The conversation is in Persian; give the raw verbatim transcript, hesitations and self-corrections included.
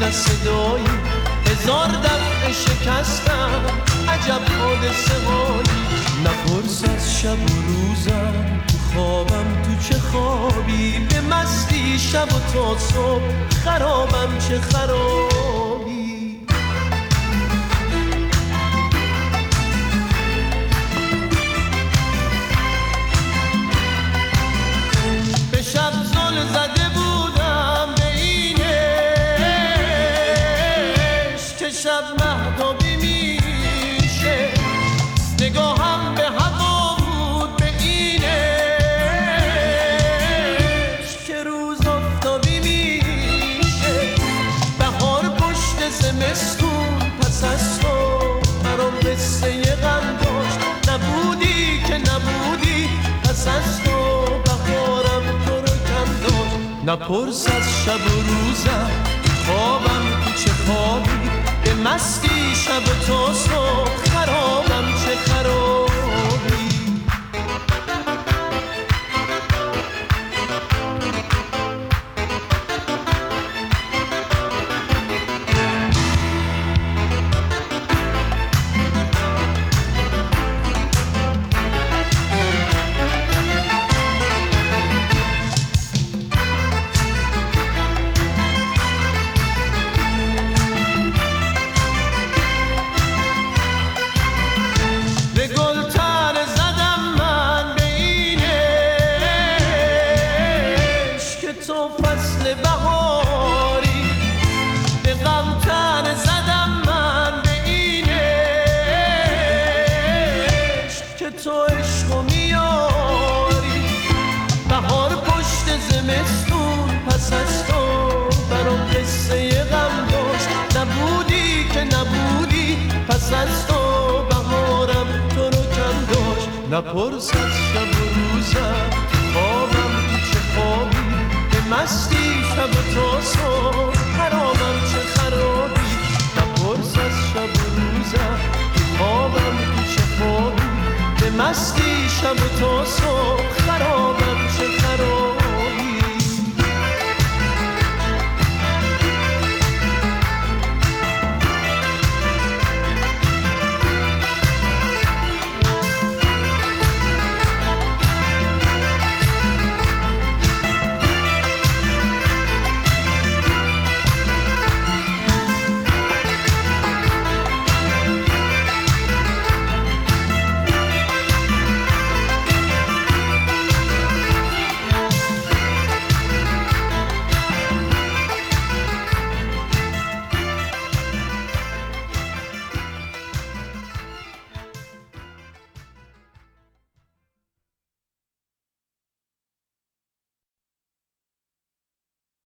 نه صدایی، هزار دفعه شکستم عجب حادثه هایی. نپرس از شب و روزم، تو خوابم تو چه خوابی، به مستی شب و تا صبح خرابم چه خرابی. به شب زل زده بودم به این عشق که شب مهتابی میشه، نگاهم به هوا بود به این عشق که روز آفتابی میشه. بهار پشت زمستون پس از تو برام قصه غم داشت، نبودی که نبودی پس از تو بهارم تو رو کم داشت. نپرس از شب و روزم، خوابم تو چه خوابی، به مستی شب و تا صبح خرابم چه خرابی. فصل بهاری به غم تن زدم من به این عشق که تو عشقو میاری. بهار پشت زمستون پس از تو برام قصه غم داشت، نبودی که نبودی پس از تو بهارم تو رو کم داشت. نپرس از شب و روزم، خوابم تو چه خوابی، مستی شب و تا صبح خرابم چه خرابی. نپرس از شب و روزم، خوابم تو چه خوابی، به مستی شب و تا صبح